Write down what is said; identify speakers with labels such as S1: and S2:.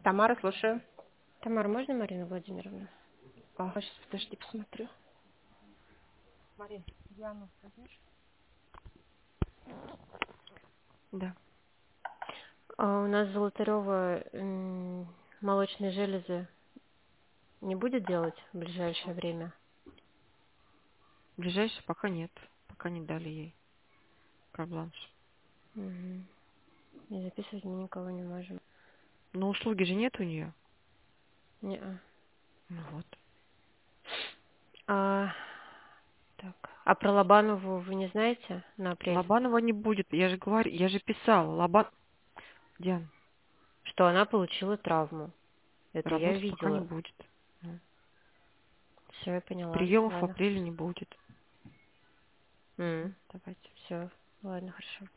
S1: Тамара, слушаю.
S2: Тамара, можно Марину Владимировну?
S1: Сейчас, подожди, посмотрю. Марин, Диану возьмешь? Да.
S2: У нас Золотарева молочные железы не будет делать в ближайшее время?
S1: Ближайший пока нет. Пока не дали ей карт-бланш.
S2: Угу. И записывать мы никого не можем.
S1: Но услуги же нет у нее.
S2: Не-а.
S1: Ну вот.
S2: А про Лобанову вы не знаете на апрель?
S1: Лобанова не будет. Я же говорю, я же писала. Диан,
S2: Что она получила травму. Это я
S1: работать пока не
S2: видела.
S1: будет. Ну,
S2: Все, я поняла.
S1: приемов в
S2: Ладно.
S1: апреле не будет.
S2: Давайте.
S1: Давайте.
S2: Все. Ладно, хорошо.